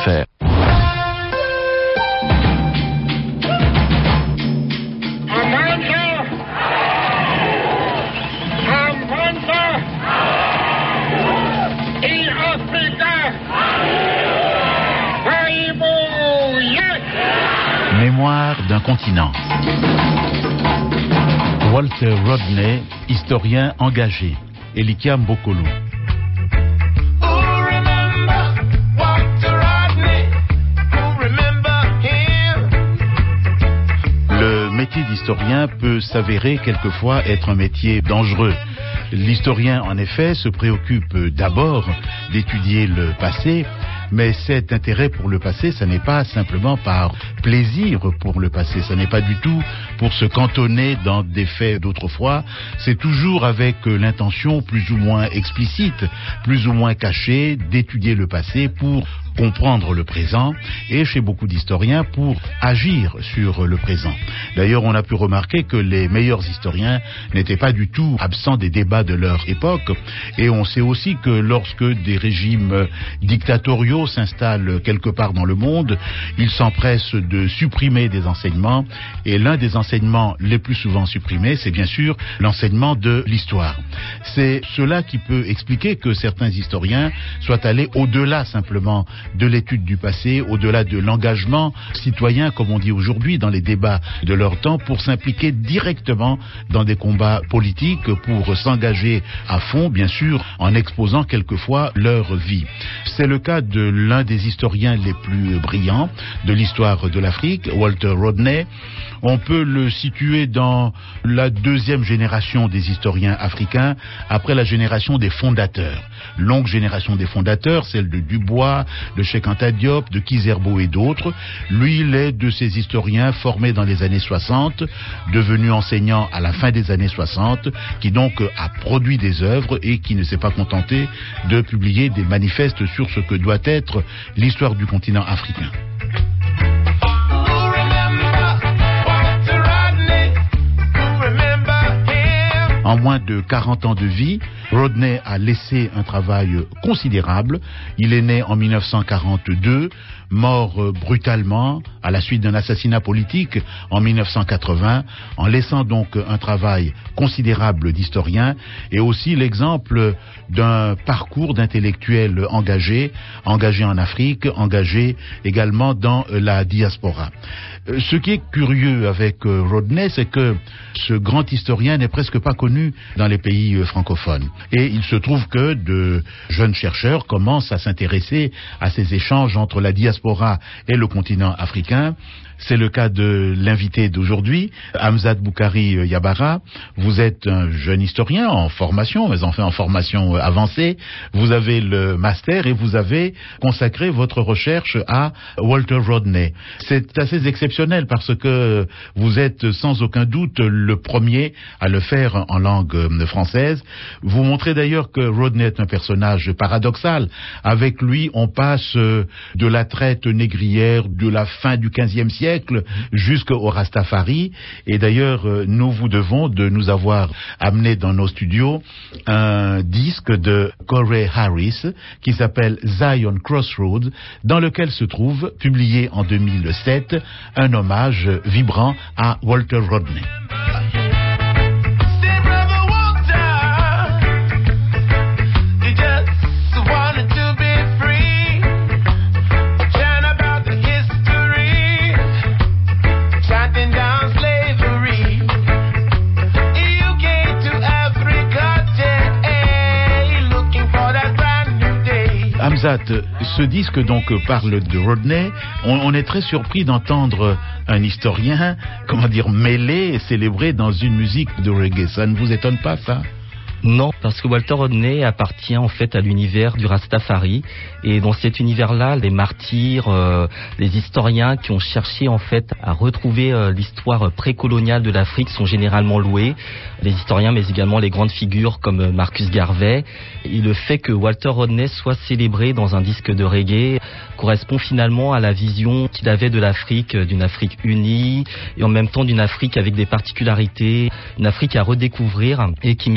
FR. Mémoire d'un continent. Walter Rodney, historien engagé. Elikia Mbokolo. Le métier d'historien peut s'avérer quelquefois être un métier dangereux. L'historien, en effet, se préoccupe d'abord d'étudier le passé, mais cet intérêt pour le passé, ça n'est pas simplement par plaisir pour le passé, ça n'est pas du tout pour se cantonner dans des faits d'autrefois, c'est toujours avec l'intention plus ou moins explicite, plus ou moins cachée, d'étudier le passé pour comprendre le présent et chez beaucoup d'historiens pour agir sur le présent. D'ailleurs, on a pu remarquer que les meilleurs historiens n'étaient pas du tout absents des débats de leur époque et on sait aussi que lorsque des régimes dictatoriaux s'installent quelque part dans le monde, ils s'empressent de supprimer des enseignements et l'un des enseignements les plus souvent supprimés, c'est bien sûr l'enseignement de l'histoire. C'est cela qui peut expliquer que certains historiens soient allés au-delà simplement de l'étude du passé, au-delà de l'engagement citoyen, comme on dit aujourd'hui, dans les débats de leur temps, pour s'impliquer directement dans des combats politiques, pour s'engager à fond, bien sûr, en exposant quelquefois leur vie. C'est le cas de l'un des historiens les plus brillants de l'histoire de l'Afrique, Walter Rodney. On peut le situer dans la deuxième génération des historiens africains, après la génération des fondateurs. Longue génération des fondateurs, celle de Dubois, de Cheikh Anta Diop, de Kizerbo et d'autres. Lui, il est de ces historiens formés dans les années 60, devenu enseignant à la fin des années 60, qui donc a produit des œuvres et qui ne s'est pas contenté de publier des manifestes sur ce que doit être l'histoire du continent africain. En moins de 40 ans de vie, Rodney a laissé un travail considérable. Il est né en 1942, mort brutalement à la suite d'un assassinat politique en 1980, en laissant donc un travail considérable d'historien et aussi l'exemple d'un parcours d'intellectuel engagé en Afrique, engagé également dans la diaspora. Ce qui est curieux avec Rodney, c'est que ce grand historien n'est presque pas connu dans les pays francophones. Et il se trouve que de jeunes chercheurs commencent à s'intéresser à ces échanges entre la diaspora et le continent africain. C'est le cas de l'invité d'aujourd'hui, Hamzat Boukari Yabara. Vous êtes un jeune historien en formation, mais enfin en formation avancée. Vous avez le master et vous avez consacré votre recherche à Walter Rodney. C'est assez exceptionnel parce que vous êtes sans aucun doute le premier à le faire en langue française. Vous montrez d'ailleurs que Rodney est un personnage paradoxal. Avec lui, on passe de la traite négrière de la fin du XVe siècle jusqu'au Rastafari. Et d'ailleurs, nous vous devons de nous avoir amené dans nos studios un disque de Corey Harris qui s'appelle Zion Crossroads, dans lequel se trouve, publié en 2007, un hommage vibrant à Walter Rodney. Hamzat, ce disque donc parle de Rodney. On est très surpris d'entendre un historien, mêlé et célébré dans une musique de reggae. Ça ne vous étonne pas, ça ? Non, parce que Walter Rodney appartient en fait à l'univers du Rastafari, et dans cet univers-là, les martyrs, les historiens qui ont cherché en fait à retrouver l'histoire précoloniale de l'Afrique sont généralement loués, les historiens mais également les grandes figures comme Marcus Garvey. Et le fait que Walter Rodney soit célébré dans un disque de reggae correspond finalement à la vision qu'il avait de l'Afrique, d'une Afrique unie et en même temps d'une Afrique avec des particularités, une Afrique à redécouvrir et qui méritait finalement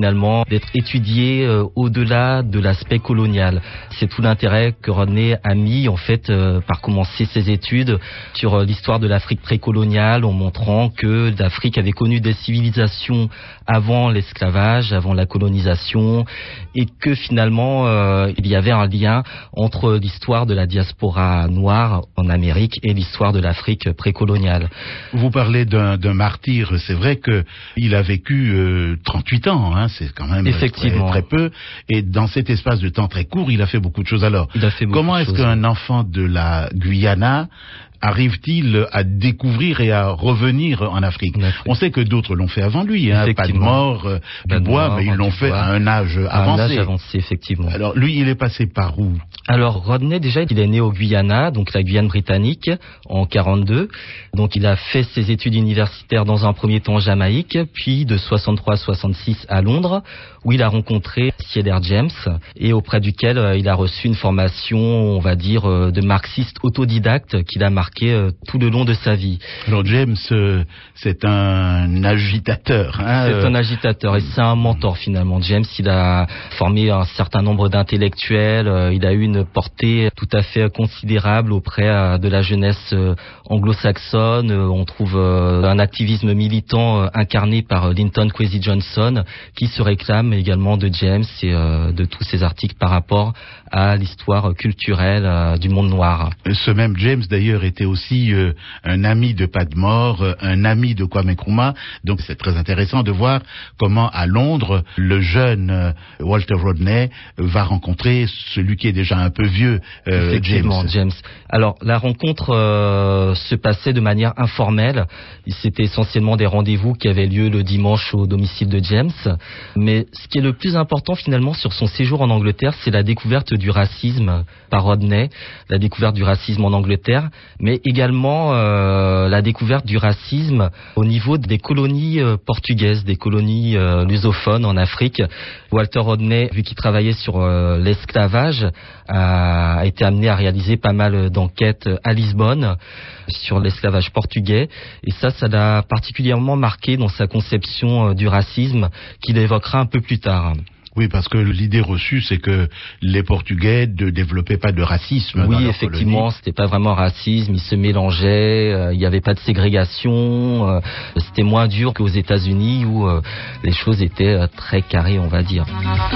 finalement d'être étudié au-delà de l'aspect colonial. C'est tout l'intérêt que Rodney a mis en fait par commencer ses études sur l'histoire de l'Afrique précoloniale, en montrant que l'Afrique avait connu des civilisations avant l'esclavage, avant la colonisation, et que finalement il y avait un lien entre l'histoire de la diaspora noire en Amérique et l'histoire de l'Afrique précoloniale. Vous parlez d'un martyr, c'est vrai que il a vécu 38 ans, hein, c'est quand même effectivement très peu, et dans cet espace de temps très court, il a fait beaucoup de choses. Alors, comment est-ce qu'un enfant de la Guyana arrive-t-il à découvrir et à revenir en Afrique? On sait que d'autres l'ont fait avant lui, hein, Padmore, Dubois, mais ils l'ont fait à un âge avancé. Effectivement. Alors lui, il est passé par où? Alors Rodney, déjà, il est né au Guyana, donc la Guyane britannique, en 42. Donc il a fait ses études universitaires dans un premier temps en Jamaïque, puis de 63 à 66 à Londres, où il a rencontré Cedar James, et auprès duquel il a reçu une formation, on va dire, de marxiste autodidacte qu'il a marqué tout le long de sa vie. Alors James, c'est un agitateur. Hein, c'est un agitateur et c'est un mentor finalement. James, il a formé un certain nombre d'intellectuels, il a eu une portée tout à fait considérable auprès de la jeunesse anglo-saxonne. On trouve un activisme militant incarné par Linton Kwesi Johnson, qui se réclame également de James et de tous ses articles par rapport à l'histoire culturelle du monde noir. Ce même James d'ailleurs était aussi un ami de Padmore, un ami de Kwame Nkrumah, donc c'est très intéressant de voir comment à Londres le jeune Walter Rodney va rencontrer celui qui est déjà un peu vieux, James. Alors la rencontre se passait de manière informelle, c'était essentiellement des rendez-vous qui avaient lieu le dimanche au domicile de James, mais ce qui est le plus important finalement sur son séjour en Angleterre, c'est la découverte du racisme par Rodney, la découverte du racisme en Angleterre, mais également la découverte du racisme au niveau des colonies portugaises, des colonies lusophones en Afrique. Walter Rodney, vu qu'il travaillait sur l'esclavage, a été amené à réaliser pas mal d'enquêtes à Lisbonne sur l'esclavage portugais, et ça l'a particulièrement marqué dans sa conception du racisme qu'il évoquera un peu plus tard. Oui, parce que l'idée reçue, c'est que les Portugais ne développaient pas de racisme. Oui, effectivement, c'était pas vraiment racisme, ils se mélangeaient, il n'y avait pas de ségrégation, c'était moins dur qu'aux États-Unis où les choses étaient très carrées, on va dire.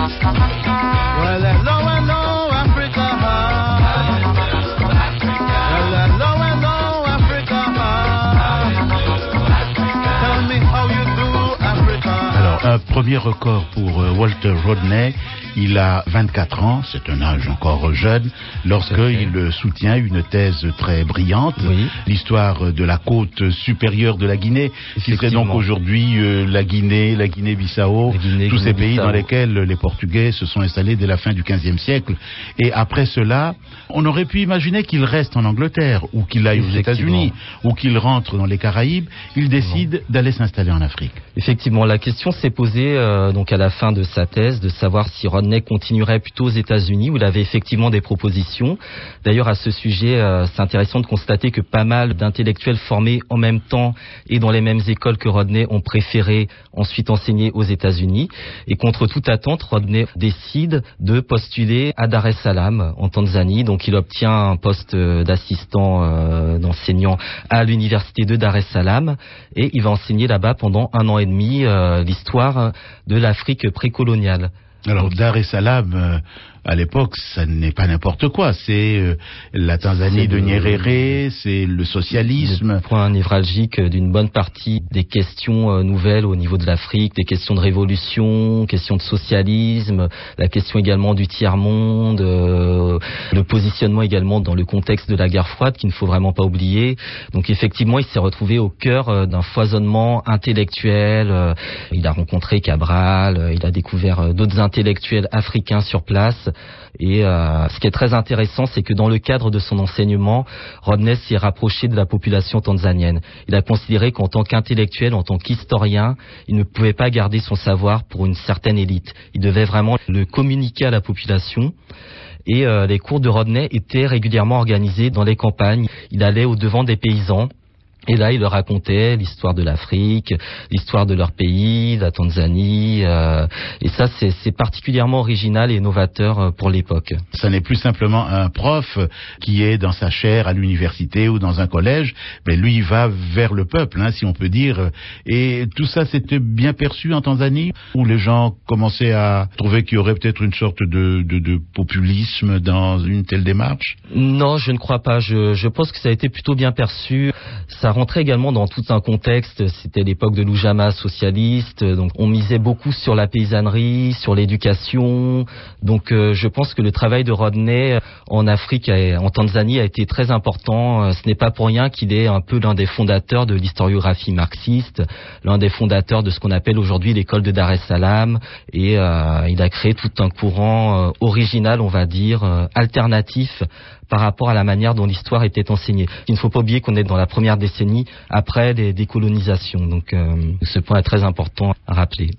Un premier record pour Walter Rodney. Il a 24 ans, c'est un âge encore jeune, lorsqu'il soutient une thèse très brillante, l'histoire de la côte supérieure de la Guinée, qui serait donc aujourd'hui la Guinée-Bissau, tous ces pays dans lesquels les Portugais se sont installés dès la fin du XVe siècle. Et après cela, on aurait pu imaginer qu'il reste en Angleterre, ou qu'il aille aux États-Unis, ou qu'il rentre dans les Caraïbes. Il décide d'aller s'installer en Afrique. Effectivement, la question s'est posée donc à la fin de sa thèse, de savoir si Rodney continuerait plutôt aux États-Unis, où il avait effectivement des propositions. D'ailleurs, à ce sujet, c'est intéressant de constater que pas mal d'intellectuels formés en même temps et dans les mêmes écoles que Rodney ont préféré ensuite enseigner aux États-Unis. Et contre toute attente, Rodney décide de postuler à Dar es Salaam, en Tanzanie. Donc, il obtient un poste d'assistant d'enseignant à l'université de Dar es Salaam, et il va enseigner là-bas pendant 1 an et demi l'histoire de l'Afrique précoloniale. Alors Dar es Salaam, à l'époque, ça n'est pas n'importe quoi. C'est la Tanzanie de Nyerere, c'est le socialisme. Le point névralgique d'une bonne partie des questions nouvelles au niveau de l'Afrique, des questions de révolution, questions de socialisme, la question également du tiers-monde, le positionnement également dans le contexte de la guerre froide qu'il ne faut vraiment pas oublier. Donc effectivement, il s'est retrouvé au cœur d'un foisonnement intellectuel. Il a rencontré Cabral, il a découvert d'autres intellectuels africains sur place. Et ce qui est très intéressant, c'est que dans le cadre de son enseignement, Rodney s'est rapproché de la population tanzanienne. Il a considéré qu'en tant qu'intellectuel, en tant qu'historien, il ne pouvait pas garder son savoir pour une certaine élite. Il devait vraiment le communiquer à la population. Et les cours de Rodney étaient régulièrement organisés dans les campagnes. Il allait au-devant des paysans Et là, il leur racontait l'histoire de l'Afrique, l'histoire de leur pays, la Tanzanie. Et ça, c'est particulièrement original et novateur pour l'époque. Ça n'est plus simplement un prof qui est dans sa chaire à l'université ou dans un collège, mais lui, il va vers le peuple, si on peut dire. Et tout ça, c'était bien perçu en Tanzanie, où les gens commençaient à trouver qu'il y aurait peut-être une sorte de populisme dans une telle démarche? Non, je ne crois pas. Je pense que ça a été plutôt bien perçu. Ça rentrait également dans tout un contexte. C'était l'époque de l'Oujama socialiste, donc on misait beaucoup sur la paysannerie, sur l'éducation. Donc je pense que le travail de Rodney en Afrique, en Tanzanie, a été très important. Ce n'est pas pour rien qu'il est un peu l'un des fondateurs de l'historiographie marxiste, l'un des fondateurs de ce qu'on appelle aujourd'hui l'école de Dar es Salaam. Et il a créé tout un courant original, on va dire, alternatif par rapport à la manière dont l'histoire était enseignée. Il ne faut pas oublier qu'on est dans la première décennie après les décolonisations. Donc ce point est très important à rappeler.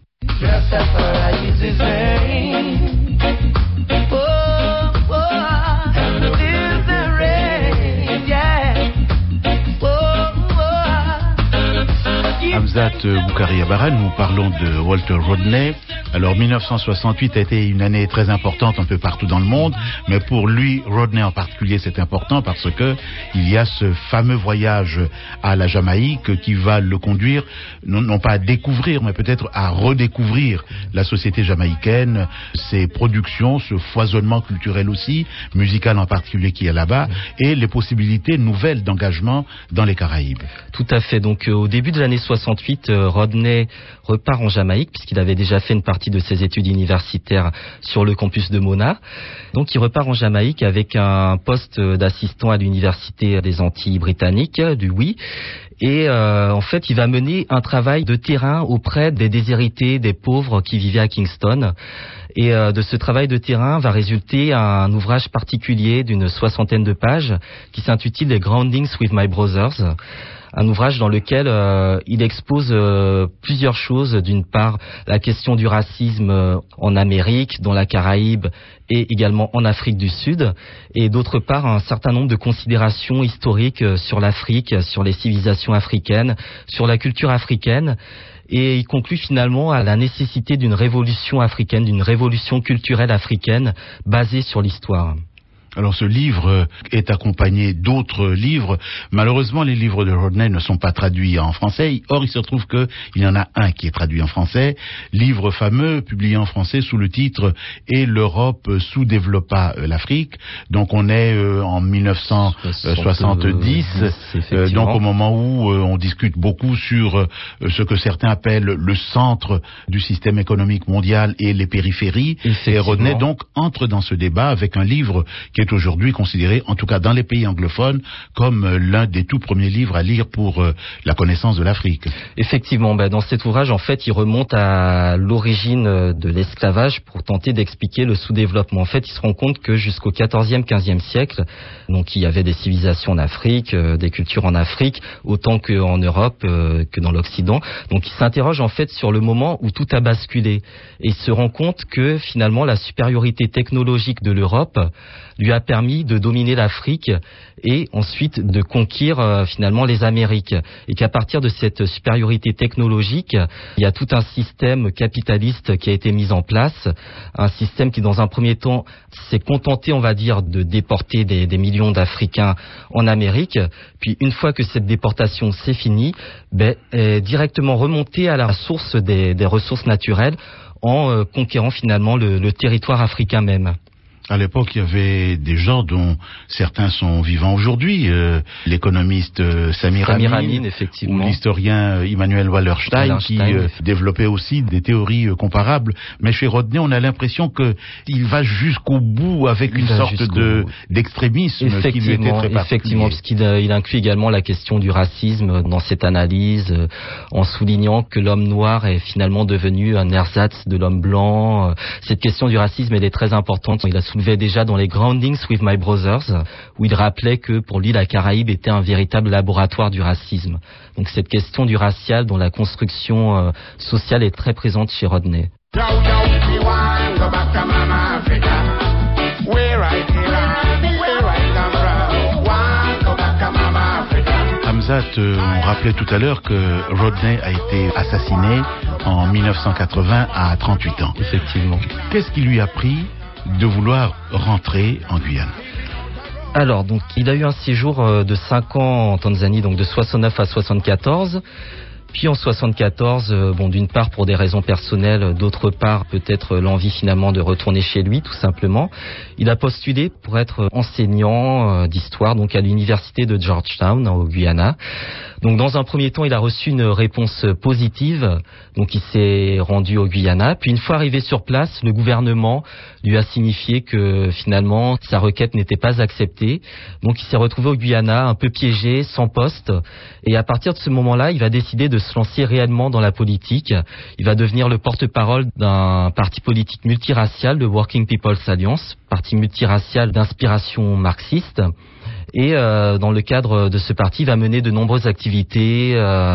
Hamzat Boukari Abara, nous parlons de Walter Rodney. Alors 1968 a été une année très importante un peu partout dans le monde, mais pour lui, Rodney en particulier, c'est important parce que il y a ce fameux voyage à la Jamaïque qui va le conduire, non pas à découvrir, mais peut-être à redécouvrir la société jamaïcaine, ses productions, ce foisonnement culturel aussi, musical en particulier qui est là-bas, et les possibilités nouvelles d'engagement dans les Caraïbes. Tout à fait. Donc au début de l'année 68, Rodney repart en Jamaïque puisqu'il avait déjà fait une partie de ses études universitaires sur le campus de Mona. Donc il repart en Jamaïque avec un poste d'assistant à l'université des Antilles britanniques, du WI. Et en fait, il va mener un travail de terrain auprès des déshérités, des pauvres qui vivaient à Kingston. Et de ce travail de terrain va résulter un ouvrage particulier d'une 60aine de pages qui s'intitule Les Groundings with My Brothers. Un ouvrage dans lequel il expose plusieurs choses. D'une part, la question du racisme en Amérique, dans la Caraïbe et également en Afrique du Sud. Et d'autre part, un certain nombre de considérations historiques sur l'Afrique, sur les civilisations africaines, sur la culture africaine. Et il conclut finalement à la nécessité d'une révolution africaine, d'une révolution culturelle africaine basée sur l'histoire. Alors ce livre est accompagné d'autres livres. Malheureusement, les livres de Rodney ne sont pas traduits en français. Or, il se trouve qu'il y en a un qui est traduit en français. Livre fameux, publié en français sous le titre « Et l'Europe sous-développa l'Afrique ». Donc on est en 1970, donc au moment où on discute beaucoup sur ce que certains appellent le centre du système économique mondial et les périphéries. Et Rodney donc entre dans ce débat avec un livre qui est aujourd'hui considéré, en tout cas dans les pays anglophones, comme l'un des tout premiers livres à lire pour la connaissance de l'Afrique. Effectivement, dans cet ouvrage, en fait, il remonte à l'origine de l'esclavage pour tenter d'expliquer le sous-développement. En fait, il se rend compte que jusqu'au 14e, 15e siècle, donc il y avait des civilisations en Afrique, des cultures en Afrique, autant qu'en Europe, que dans l'Occident. Donc il s'interroge en fait sur le moment où tout a basculé. Et il se rend compte que finalement la supériorité technologique de l'Europe lui a permis de dominer l'Afrique et ensuite de conquérir finalement les Amériques. Et qu'à partir de cette supériorité technologique, il y a tout un système capitaliste qui a été mis en place, un système qui dans un premier temps s'est contenté, on va dire, de déporter des millions d'Africains en Amérique, puis une fois que cette déportation s'est finie, est directement remonté à la source des ressources naturelles en conquérant finalement le territoire africain même. À l'époque, il y avait des gens dont certains sont vivants aujourd'hui, l'économiste Samir Amin, effectivement, ou l'historien Immanuel Wallerstein, qui développait aussi des théories comparables. Mais chez Rodney, on a l'impression qu'il va jusqu'au bout avec une sorte d'extrémisme qui lui était très particulier. Effectivement, parce qu'il inclut également la question du racisme dans cette analyse, en soulignant que l'homme noir est finalement devenu un ersatz de l'homme blanc. Cette question du racisme, elle est très importante. Il a soulevé déjà dans les Groundings with My Brothers, où il rappelait que pour lui la Caraïbe était un véritable laboratoire du racisme. Donc cette question du racial dont la construction sociale est très présente chez Rodney. Ramzat, on rappelait tout à l'heure que Rodney a été assassiné en 1980 à 38 ans. Effectivement. Qu'est-ce qui lui a pris de vouloir rentrer en Guyane? Alors, donc, il a eu un séjour de 5 ans en Tanzanie, donc de 69 à 74. Puis en 74, d'une part pour des raisons personnelles, d'autre part peut-être l'envie finalement de retourner chez lui, tout simplement. Il a postulé pour être enseignant d'histoire, donc à l'université de Georgetown, au Guyana. Donc dans un premier temps, il a reçu une réponse positive, donc il s'est rendu au Guyana. Puis une fois arrivé sur place, le gouvernement lui a signifié que finalement sa requête n'était pas acceptée. Donc il s'est retrouvé au Guyana, un peu piégé, sans poste. Et à partir de ce moment-là, il va décider de se lancer réellement dans la politique. Il va devenir le porte-parole d'un parti politique multiracial, le Working People's Alliance, parti multiracial d'inspiration marxiste. Et dans le cadre de ce parti, il va mener de nombreuses activités,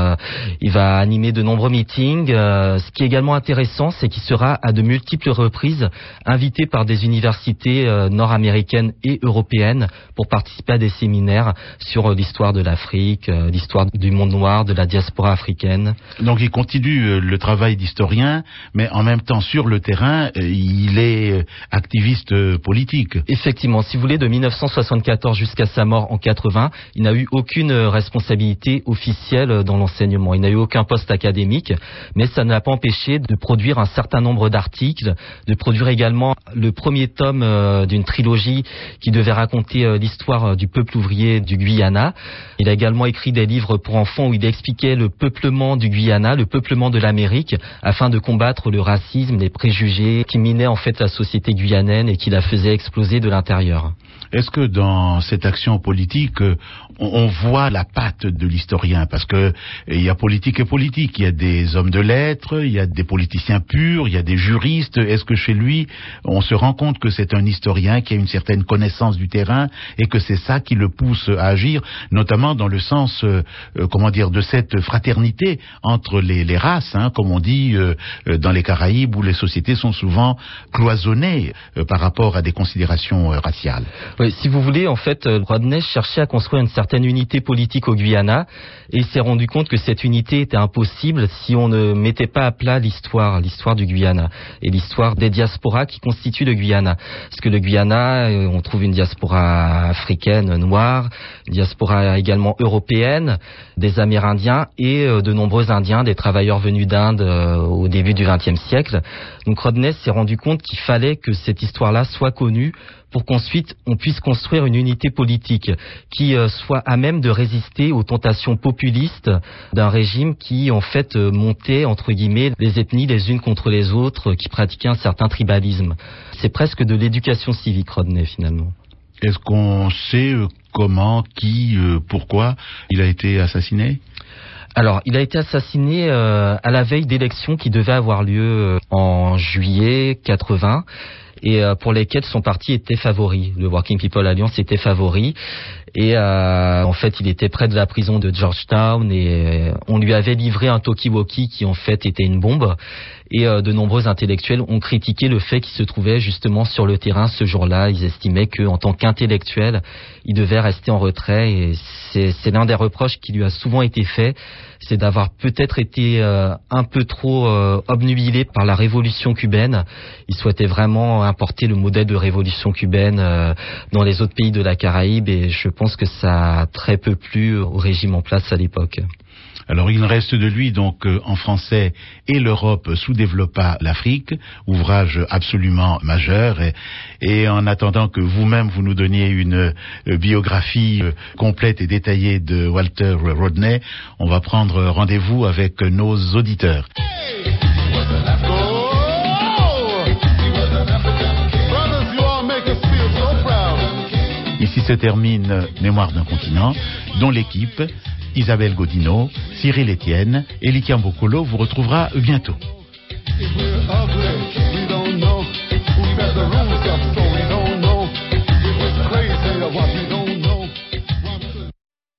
il va animer de nombreux meetings. Ce qui est également intéressant, c'est qu'il sera à de multiples reprises invité par des universités nord-américaines et européennes pour participer à des séminaires sur l'histoire de l'Afrique, l'histoire du monde noir, de la diaspora africaine. Donc il continue le travail d'historien, mais en même temps sur le terrain, il est activiste politique. Effectivement, si vous voulez, de 1974 jusqu'à sa mort en 80, il n'a eu aucune responsabilité officielle dans l'enseignement. Il n'a eu aucun poste académique, mais ça ne l'a pas empêché de produire un certain nombre d'articles, de produire également le premier tome d'une trilogie qui devait raconter l'histoire du peuple ouvrier du Guyana. Il a également écrit des livres pour enfants où il expliquait le peuplement du Guyana, le peuplement de l'Amérique, afin de combattre le racisme, les préjugés qui minaient en fait la société guyanaine et qui la faisaient exploser de l'intérieur. Est-ce que dans cette action politique, on voit la patte de l'historien? Parce que il y a politique et politique. Il y a des hommes de lettres, il y a des politiciens purs, il y a des juristes. Est-ce que chez lui, on se rend compte que c'est un historien qui a une certaine connaissance du terrain et que c'est ça qui le pousse à agir, notamment dans le sens, de cette fraternité entre les races, comme on dit dans les Caraïbes, où les sociétés sont souvent cloisonnées par rapport à des considérations raciales? Oui, si vous voulez, en fait, Rodney cherchait à construire une certaine unité politique au Guyana et il s'est rendu compte que cette unité était impossible si on ne mettait pas à plat l'histoire du Guyana et l'histoire des diasporas qui constituent le Guyana. Parce que le Guyana, on trouve une diaspora africaine noire, une diaspora également européenne, des Amérindiens et de nombreux Indiens, des travailleurs venus d'Inde au début du XXe siècle. Donc Rodney s'est rendu compte qu'il fallait que cette histoire-là soit connue pour qu'ensuite on puisse construire une unité politique qui soit à même de résister aux tentations populistes d'un régime qui en fait montait entre guillemets les ethnies les unes contre les autres, qui pratiquait un certain tribalisme. C'est presque de l'éducation civique, Rodney, finalement. Est-ce qu'on sait comment, qui, pourquoi il a été assassiné ? Alors, il a été assassiné à la veille d'élections qui devaient avoir lieu en juillet 80 et pour lesquelles son parti était favori. Le Working People Alliance était favori et en fait, il était près de la prison de Georgetown et on lui avait livré un talkie-walkie qui en fait était une bombe. Et de nombreux intellectuels ont critiqué le fait qu'il se trouvait justement sur le terrain ce jour-là. Ils estimaient qu'en tant qu'intellectuel, il devait rester en retrait. Et c'est l'un des reproches qui lui a souvent été fait, c'est d'avoir peut-être été un peu trop obnubilé par la révolution cubaine. Il souhaitait vraiment importer le modèle de révolution cubaine dans les autres pays de la Caraïbe. Et je pense que ça a très peu plu au régime en place à l'époque. Alors il reste de lui donc en français et l'Europe sous-développa l'Afrique, ouvrage absolument majeur et en attendant que vous-même vous nous donniez une biographie complète et détaillée de Walter Rodney, on va prendre rendez-vous avec nos auditeurs. Ici se termine Mémoire d'un continent, dont l'équipe Isabelle Godineau, Cyril Etienne et Likiam Bokolo vous retrouvera bientôt.